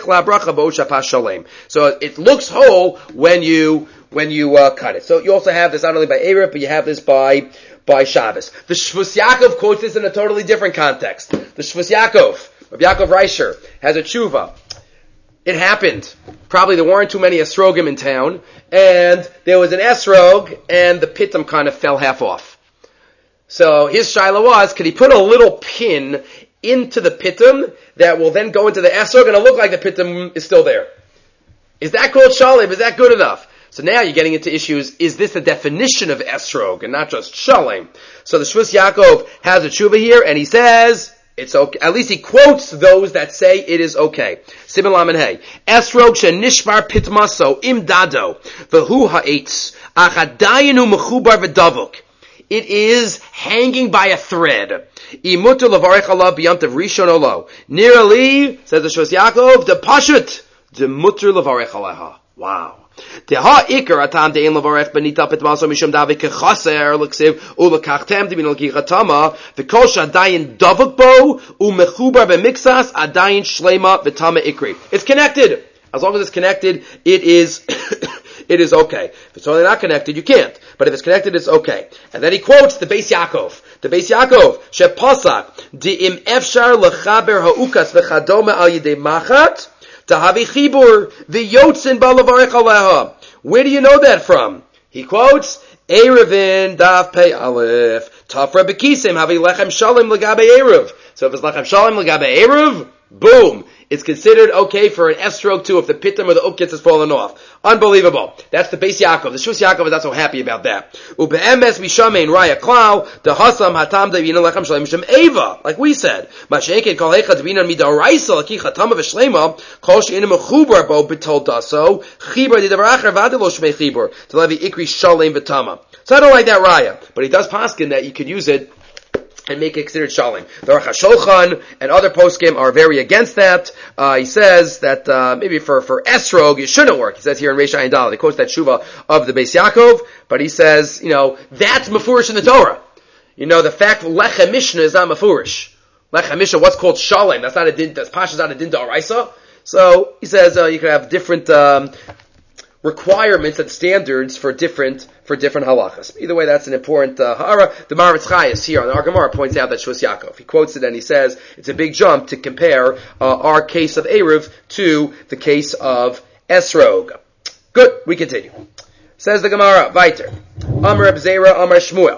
Speaker 1: So it looks whole when you cut it. So you also have this not only by Erev, but you have this by Shabbos. The Shvus Yaakov quotes this in a totally different context. The Shvus Yaakov, Rav Yaakov Reisher, has a tshuva. It happened. Probably there weren't too many esrogim in town, and there was an esrog, and the pitum kind of fell half off. So his shaila was, could he put a little pin into the pitum that will then go into the esrog and it'll look like the pitum is still there? Is that called shalem? Is that good enough? So now you're getting into issues, is this the definition of esrog and not just shalem? So the Shvus Yaakov has a tshuva here and he says, it's okay. At least he quotes those that say it is okay. Siman Lamed Hey. Esrog shenishbar pitmaso im dado v'hu ha'etz achadayinu mechubar v'davuk. It is hanging by a thread. Imutu levarech alav b'yamtav rishon olo. Nearly, says the Shvus Yaakov, the pashut, the mutter levarech aleha. Wow. Teha ikar atam de'en levarech benita pitmaso mishum davi kechaser l'ksiv u'lekachtem dimin l'kichatama v'kol shadayin davuk bo u'mechubar b'mixas adayin shlema v'tama ikri. It's connected. As long as it's connected, it is okay. If it's only not connected, you can't. But if it's connected, it's okay. And then he quotes the Beis Yaakov. The Beis Yaakov, shepasak, di'im efshar lechaber ha'ukas v'chadome al yidei machat, tahavi chibur, v'yotzin ba'levarech aleha. Where do you know that from? He quotes, Erevin daf pei aleph, tafra b'kisim, havi lechem shalom legabe erev. So if it's lechem shalom legabe erev, Boom! It's considered okay for an esrog too if the pitum or the ukitz has fallen off. Unbelievable. That's the Beis Yaakov. The Shus Yaakov is not so happy about that. Ube'emes mishamein raya klau the hasam hatam devina lechem shalem misham eva. Like we said, masheket kol hecha devina midaraisa laki chatama v'shlema kol she'ina mechubar bo betol daso chibar didavaracher vadelo shmei chibur to levi ikri shalem v'tama. So I don't like that raya, but he does paskin that you could use it and make it considered shalim. The Aruch HaShulchan and other poskim are very against that. He says that maybe for esrog it shouldn't work. He says here in Reish Ayin Daled, he quotes that shuva of the Beis Yaakov, but he says, that's mafurish in the Torah. The fact lechem mishnah is not mafurish. Lechem mishnah, what's called shalim, that's not a din. That's pasha's not a din d'oraisa. So he says you can have different requirements and standards for different halachas. Either way, that's an important ha'ara. The Maharatz Chayes here on the Gemara points out that Shus Yaakov. He quotes it and he says it's a big jump to compare our case of Eruv to the case of Esrog. Good, we continue. Says the Gemara, Viter. Amar Reb Zera, Amar Shmuel.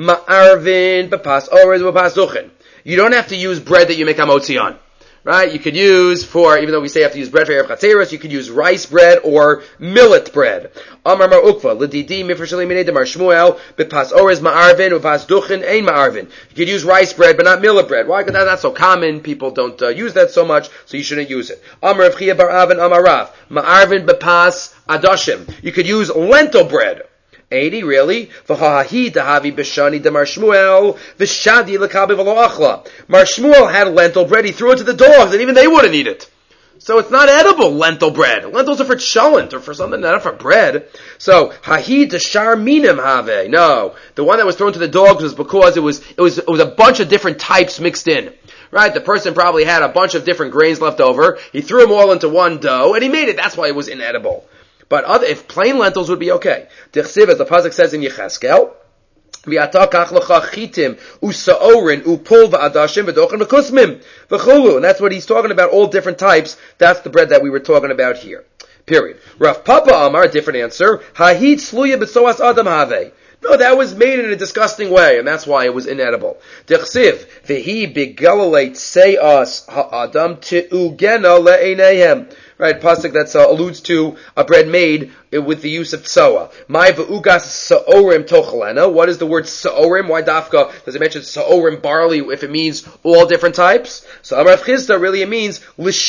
Speaker 1: Ma'arvin b'pas orez b'pas duchen. You don't have to use bread that you make hamotzi on. Right? You could use even though we say you have to use bread for Erev Chatzeros, you could use rice bread or millet bread. Amar Mar Ukva, L'didi mifresh eliminate Mar Shmuel, b'pas orez ma'arvin, b'pas duchen, ein ma'arvin. You could use rice bread, but not millet bread. Why? Because that's not so common. People don't use that so much, so you shouldn't use it. Amar Rav Chia bar Avin, Amar Rav, ma'arvin b'pas adashim. You could use lentil bread. 80, really? V'hahi dahavi b'shani de Mar Shmuel v'shadi l'kabi v'lo achla. Mar Shmuel had lentil bread. He threw it to the dogs, and even they wouldn't eat it. So it's not edible, lentil bread. Lentils are for cholent, or for something, not for bread. So, hahi deshar minim have. No. The one that was thrown to the dogs was because it was a bunch of different types mixed in. Right? The person probably had a bunch of different grains left over. He threw them all into one dough, and he made it. That's why it was inedible. But if plain lentils would be okay. Dichsiv, as the pasuk says in Yecheskel, v'ata kach lecha chitim u'sa'orin u'pul v'adashim v'dochen v'kusmim v'chulu. And that's what he's talking about, all different types. That's the bread that we were talking about here. Period. Rav Papa Amar, a different answer, ha'hit sluya b'soas adam have. No, that was made in a disgusting way, and that's why it was inedible. Dichsiv, v'hi b'galalei tse'as ha'adam te'ugena le'eineihem. Right, pasuk that alludes to a bread made with the use of tsoa. My v'ugas sa'orim tochalena. What is the word sa'orim? Why dafka does it mention sa'orim barley if it means all different types? So Amar Chisda really it means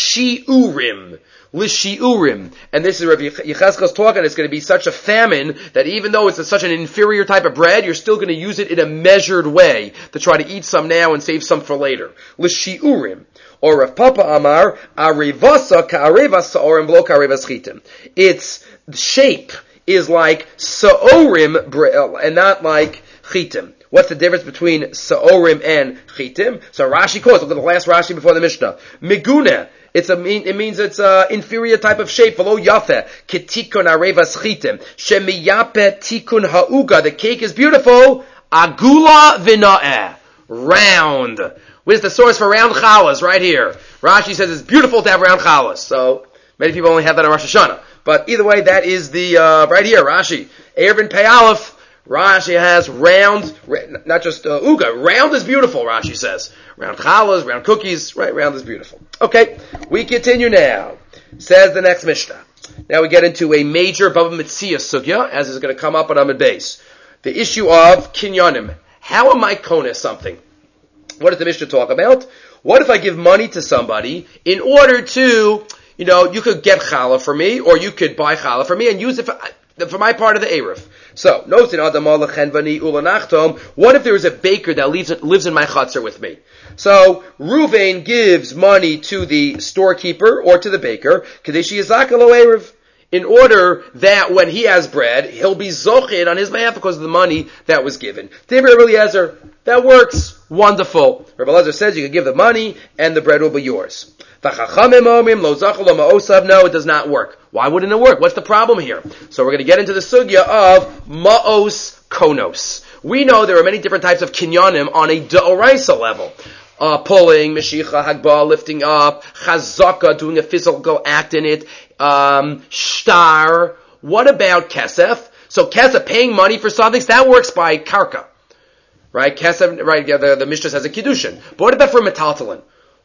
Speaker 1: l'shi'urim. L'shi'urim. And this is Rav Yecheskel's talking, it's going to be such a famine that even though it's such an inferior type of bread, you're still going to use it in a measured way to try to eat some now and save some for later. L'shi'urim. Or Rav Papa Amar, arevasa ka'arevas sa'orim v'lo ka'arevas chitim. Its shape is like sa'orim and not like chitim. What's the difference between sa'orim and chitim? So Rashi calls, look at the last Rashi before the Mishnah. Miguna. It means it's inferior type of shape. V'lo yafe ketikun arevas chitim. Shemiyape tikun ha'uga. The cake is beautiful. Agula v'na'eh. Round. Where's the source for round challahs? Right here. Rashi says it's beautiful to have round challahs. So, many people only have that on Rosh Hashanah. But either way, that is the, right here, Rashi. Erevin Pei Aleph, Rashi has round, not just uga. Round is beautiful, Rashi says. Round challahs, round cookies, right? Round is beautiful. Okay, we continue now. Says the next Mishnah. Now we get into a major Bava Metzia sugya, as is going to come up on Amud Beis. The issue of kinyanim. How am I kona something? What does the Mishnah talk about? What if I give money to somebody in order to, you could get challah for me, or you could buy challah for me and use it for my part of the Erev. So, notice in Adam Alachenvani Ulanachtom, what if there is a baker that lives in my chutzner with me? So, Ruvain gives money to the storekeeper or to the baker, Kadeshi Yazakalo Erev, in order that when he has bread, he'll be zochin on his behalf because of the money that was given. David Eliezer, that works. Wonderful. Rabbi Eliezer says you can give the money and the bread will be yours. No, it does not work. Why wouldn't it work? What's the problem here? So we're going to get into the sugya of ma'os konos. We know there are many different types of kinyanim on a d'oraisa level. Pulling, meshicha, hagbah, lifting up, chazaka, doing a physical act in it, shtar. What about kesef? So kesef, paying money for something, so that works by karka. Right? Kesef, right, the Mishnah says a kiddushin. But what about for metaltalin?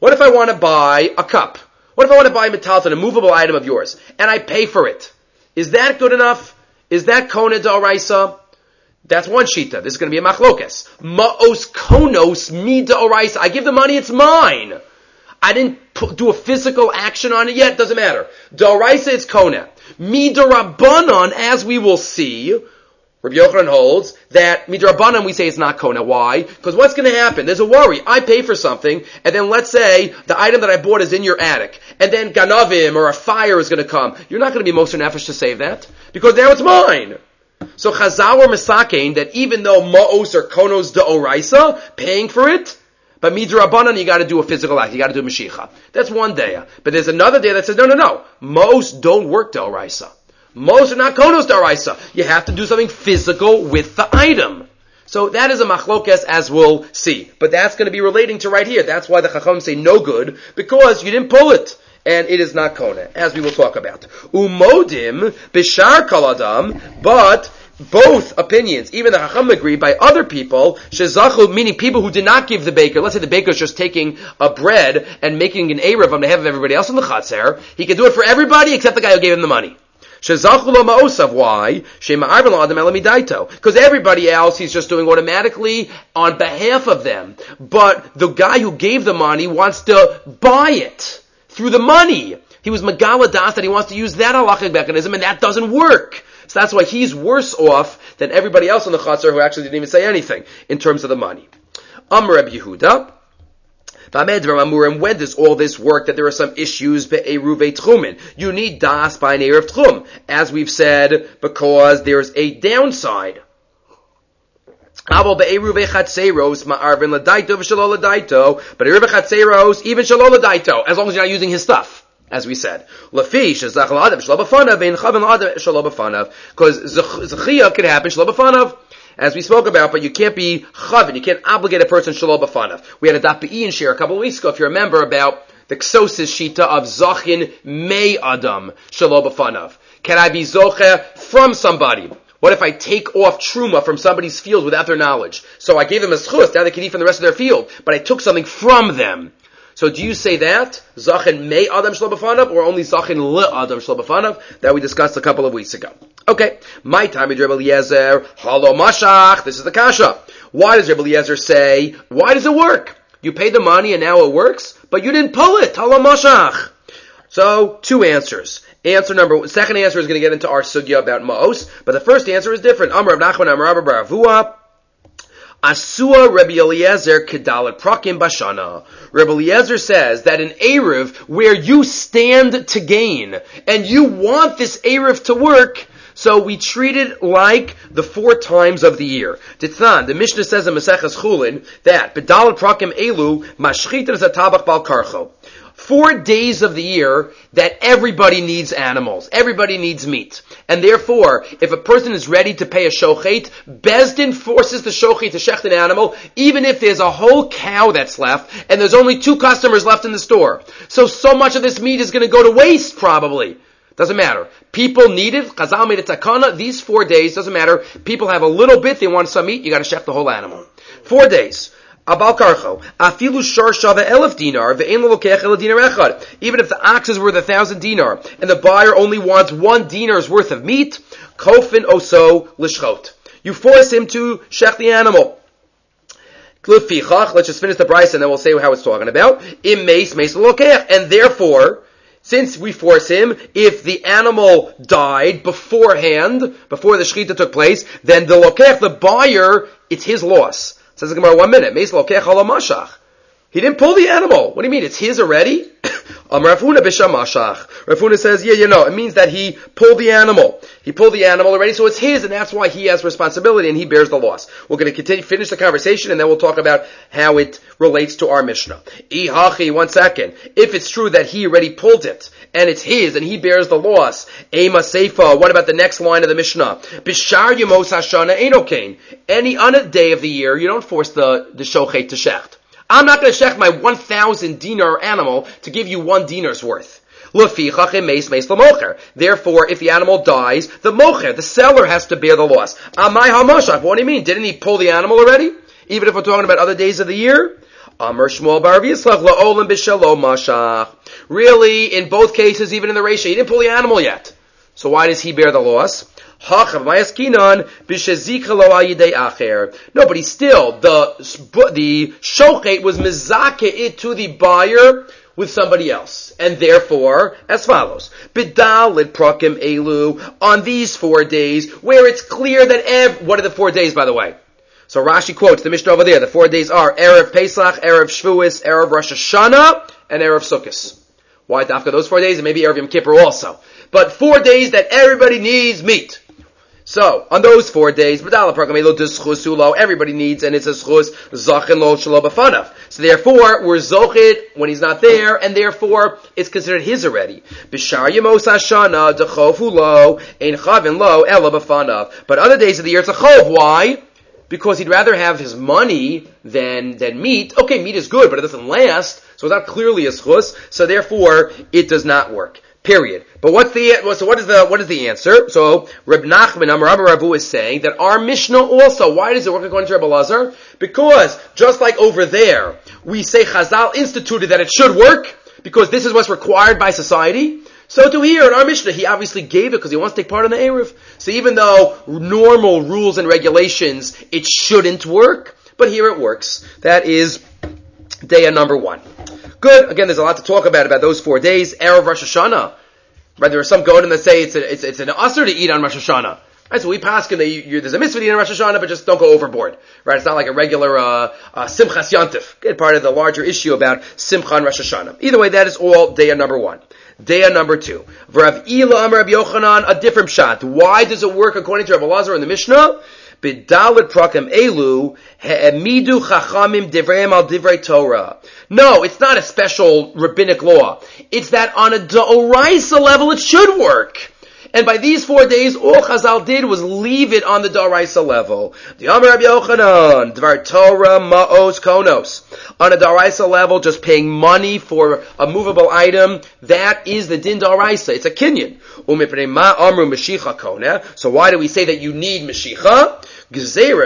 Speaker 1: What if I want to buy a cup? What if I want to buy metalton, a movable item of yours, and I pay for it? Is that good enough? Is that kona d'oraisa? That's one shita. This is going to be a machlokes. Ma'os konos mi d'oraisa. I give the money, it's mine. I didn't do a physical action on it yet, doesn't matter. D'oraisa, it's kona. Mi d'rabanan, as we will see, Rabbi Yochanan holds that midrabanan we say it's not kona. Why? Because what's going to happen? There's a worry. I pay for something, and then let's say the item that I bought is in your attic, and then ganavim or a fire is going to come. You're not going to be moser nefesh to save that because now it's mine. So Chazal were misakein that even though ma'os or konos de'oraisa, paying for it, but midrabanan you got to do a physical act. You got to do mashicha. That's one day. But there's another day that says no. Ma'os don't work de'oraisa. Most are not konos d'oraisa. You have to do something physical with the item. So that is a machlokes, as we'll see. But that's going to be relating to right here. That's why the chacham say no good, because you didn't pull it. And it is not kona, as we will talk about. Umodim b'shar kol adam, but both opinions, even the chacham agree by other people, shezachu, meaning people who did not give the baker, let's say the baker is just taking a bread and making an erev on behalf of everybody else in the chatzer, he can do it for everybody except the guy who gave him the money. Why? Because everybody else he's just doing automatically on behalf of them. But the guy who gave the money wants to buy it through the money. He was Megala Das that he wants to use that halachic mechanism, and that doesn't work. So that's why he's worse off than everybody else in the Chatzar who actually didn't even say anything in terms of the money. Amar Reb Yehuda. And when does all this work that there are some issues be'eruv tchumin? You need das by an eruv tchum, as we've said, because there's a downside. But eruv chatzeros, even shalol l'daito, as long as you're not using his stuff, as we said. Because zechiyah could happen shalol b'fanav, as we spoke about, but you can't be chavin, you can't obligate a person shalom b'fanav. We had a daf be'in share a couple of weeks ago, if you remember, about the ksosis shita of zachin mei adam shalom b'fanav. Can I be zoche from somebody? What if I take off truma from somebody's field without their knowledge? So I gave them a schus, now they can eat from the rest of their field, but I took something from them. So do you say that? Zachin mei adam shlo b'fanav, or only zachin le adam shlo b'fanav? That we discussed a couple of weeks ago. Okay. My time with Rebbe Eliezer, halo mashach. This is the kasha. Why does Rebbe Eliezer say, why does it work? You paid the money and now it works, but you didn't pull it. Halo mashach. So, two answers. Second answer is going to get into our sugya about ma'os, but the first answer is different. Amar Rav Nachman, Amar Rabba bar Avua. Asua Rebbe Eliezer kedalet prakim bashana. Rebbe Eliezer says that an Erev where you stand to gain and you want this Erev to work, so we treat it like the 4 times of the year. Titnan, the Mishnah says in Maseches Chulin that bedalet prakim elu mashchitin zatabach bal karcho. 4 days of the year that everybody needs animals. Everybody needs meat. And therefore, if a person is ready to pay a shochet, Bezdin forces the shochet to shecht an animal, even if there's a whole cow that's left, and there's only 2 customers left in the store. So much of this meat is going to go to waste, probably. Doesn't matter. People need it. Chazal made a takana. These 4 days, doesn't matter. People have a little bit, they want some meat, you got to shecht the whole animal. 4 days. Abal karcho, afilu shor shava 1,000 dinar, ve'en lo lokech ela dinar echad. Even if the ox is worth 1,000 dinar, and the buyer only wants 1 dinar's worth of meat, kofin oso lishchot. You force him to shech the animal. Let's just finish the price and then we'll say how it's talking about. Im meis lo lokech. And therefore, since we force him, if the animal died beforehand, before the shechita took place, then the lokech, the buyer, it's his loss. Says the Gemara 1 minute. He didn't pull the animal. What do you mean? It's his already? Rav Huna says, it means that he pulled the animal. He pulled the animal already, so it's his, and that's why he has responsibility and he bears the loss. We're going to finish the conversation, and then we'll talk about how it relates to our Mishnah. 1 second. If it's true that he already pulled it, and it's his, and he bears the loss, Ema Seifa, what about the next line of the Mishnah? Bishar Yemos Hashana Einokain. Any on a day of the year, you don't force the shochet to shecht. I'm not going to shecht my 1,000 dinar animal to give you 1 dinar's worth. Therefore, if the animal dies, the mocher, the seller, has to bear the loss. Amai hamashach. What do you mean? Didn't he pull the animal already? Even if we're talking about other days of the year? Amar Shmuel bar Yislach la'olam b'shalom mashach. Really, in both cases, even in the Reisha, he didn't pull the animal yet. So why does he bear the loss? No, but he's still, the shochet was mizake it to the buyer with somebody else. And therefore, as follows. B'dalit prakim elu, on these 4 days, where it's clear that what are the 4 days, by the way? So Rashi quotes the Mishnah over there. The 4 days are Erev Pesach, Erev Shavuos, Erev Rosh Hashanah, and Erev Sukkot. Why after those 4 days? And maybe Erev Yom Kippur also. But 4 days that everybody needs meat. So, on those 4 days, everybody needs, and it's a schus, zachin lo shelo b'fanav. So therefore, we're zochit when he's not there, and therefore, it's considered his already. B'shar yemos hashana, dechofu lo, ein chavin lo, ela b'fanav. But other days of the year, it's a chov. Why? Because he'd rather have his money than meat. Okay, meat is good, but it doesn't last, so it's not clearly a schus, so therefore, it does not work. Period. But what is the answer? So Reb Nachman Amar Rabu is saying that our Mishnah also, why does it work according to Reb Elazar? Because just like over there, we say Chazal instituted that it should work because this is what's required by society. So to here in our Mishnah, he obviously gave it because he wants to take part in the Eruv. So even though normal rules and regulations, it shouldn't work, but here it works. That is day number 1. Good. Again, there's a lot to talk about those 4 days. Erev Rosh Hashanah. Right, there are some Godim that say it's an usher to eat on Rosh Hashanah. Right, so we paskin there's a mitzvah to eat on Rosh Hashanah, but just don't go overboard. Right, it's not like a regular Simchas Yantif. Get part of the larger issue about Simcha on Rosh Hashanah. Either way, that is all day number 1. Day number 2. V'Rav Ila Amar Rabbi Yochanan, a different shot. Why does it work according to Rabbi Elazar in the Mishnah? B'dalet prakim elu he'emidu chachamim divreim al divrei Torah. No, it's not a special rabbinic law. It's that on a d'oraisa level it should work. And by these 4 days, all Chazal did was leave it on the d'oraisa level. The Amar Rabbi Yochanan, Dvar Torah ma'os konos. On a d'oraisa level, just paying money for a movable item, that is the din d'oraisa. It's a kinyan. Umipnei ma amru meshicha koneh. So why do we say that you need meshicha? Because we're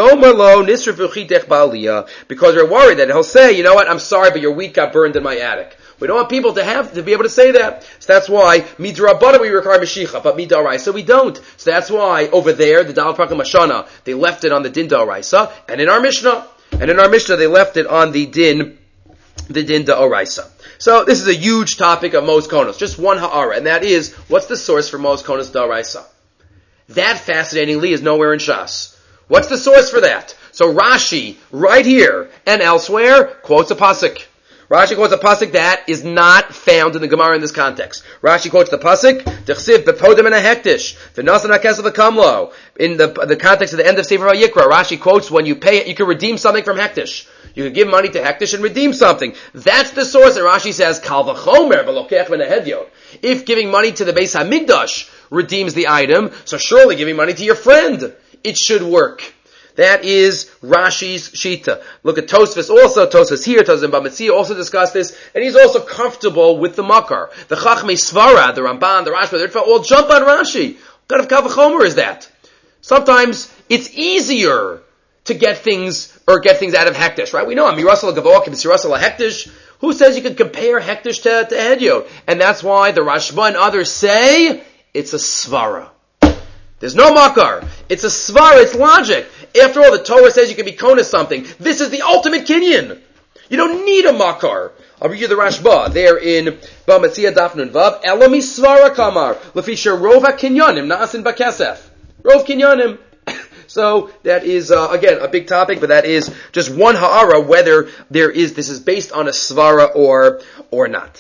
Speaker 1: worried that he'll say, you know what, I'm sorry, but your wheat got burned in my attic. We don't want people to be able to say that. So that's why, midrabbanan we require Mashiach, but midaraisa we don't. So that's why, over there, the Dal Prakim Mashana, they left it on the din da'oraisa, and in our Mishnah, they left it on the din da'oraisa. So this is a huge topic of Mos Konos. Just one ha'ara, and that is, what's the source for Mos Konos da'oraisa? That, fascinatingly, is nowhere in Shas. What's the source for that? So Rashi, right here and elsewhere, quotes a pasuk. Rashi quotes a pasuk that is not found in the Gemara in this context. Rashi quotes the pasuk, "Dechsiv bepodem and a hektish, v'nasan hakes of the kamlo." In the context of the end of Sefer Vayikra, Rashi quotes when you pay it, you can redeem something from hektish. You can give money to hektish and redeem something. That's the source. And Rashi says, "Kal v'chomer v'lokech v'nehedyon." If giving money to the Beis Hamikdash redeems the item, so surely giving money to your friend, it should work. That is Rashi's Shita. Look at Tosfos also. Tosfos here, Tosfos in Bamitzia also discussed this, and he's also comfortable with the Makar. The Chachmei Svara, the Ramban, the Rashba, the Ritva all jump on Rashi. What kind of Kal v'chomer is that? Sometimes it's easier to get things out of hektish, right? We know Amirasal Gavok, Amirasal Hektish. Who says you can compare hektish to Hedyot? And that's why the Rashba and others say it's a Svara. There's no makar. It's a svara, it's logic. After all, the Torah says you can be koneh something. This is the ultimate kinyan. You don't need a makar. I'll read you the Rashba. There in Bamatzia Daf Nun Vav. Elomi svara kamar. Lefisha rova kinyanim na'asin bakesef. Rov kinyanim. So that is, again, a big topic, but that is just one ha'ara, whether this is based on a svara or not.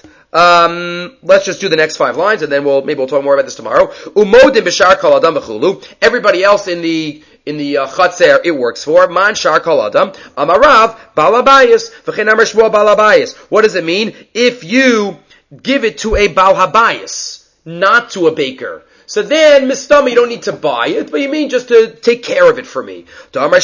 Speaker 1: Let's just do the next 5 lines, and then maybe we'll talk more about this tomorrow. Umodim b'shar kol adam v'chulu. Everybody else in the chatzer it works for. Man shar kol adam. Amarav balabayis v'chein amar Shmuel balabayis. What does it mean? If you give it to a balhabayis, not to a baker. So then, mistama, you don't need to buy it, but you mean just to take care of it for me. Only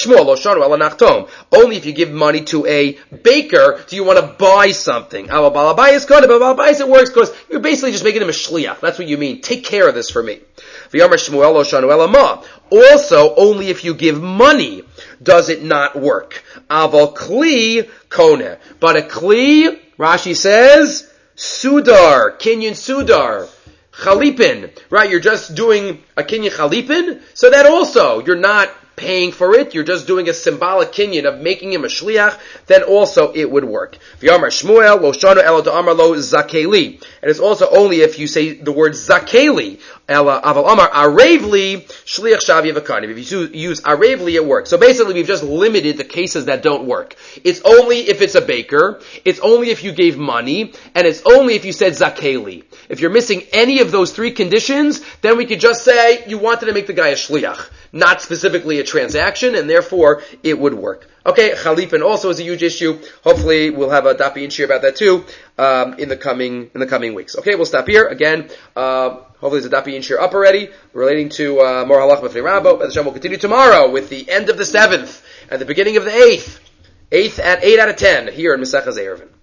Speaker 1: if you give money to a baker, do you want to buy something. It works because you're basically just making him a shliach. That's what you mean. Take care of this for me. V'yamar Shmuel lo shanu ela ma. Also, only if you give money does it not work. Aval kli kone. But a kli, Rashi says, sudar, kinyan sudar. Chalipin, right? You're just doing a kinyan chalipin, so that also, you're not paying for it, you're just doing a symbolic kinyan of making him a shliach, then also it would work. V'yamar Shmuel, lo shanu ela da'amar lo zakeli. And it's also only if you say the word zakeli, ela aval amar arevli, shliach shavi v'kanim. If you use arevli, it works. So basically, we've just limited the cases that don't work. It's only if it's a baker, it's only if you gave money, and it's only if you said zakeli. If you're missing any of those three conditions, then we could just say you wanted to make the guy a shliach, not specifically a transaction, and therefore it would work. Okay, chalipin also is a huge issue. Hopefully we'll have a dapi and shir about that too in the coming weeks. Okay, we'll stop here again. Hopefully there's a dapi and shir up already relating to more halach b'fnei Rabbo. But we'll continue tomorrow with the end of the 7th and the beginning of the 8th. 8th at 8 out of 10 here in Masechah Eruvin.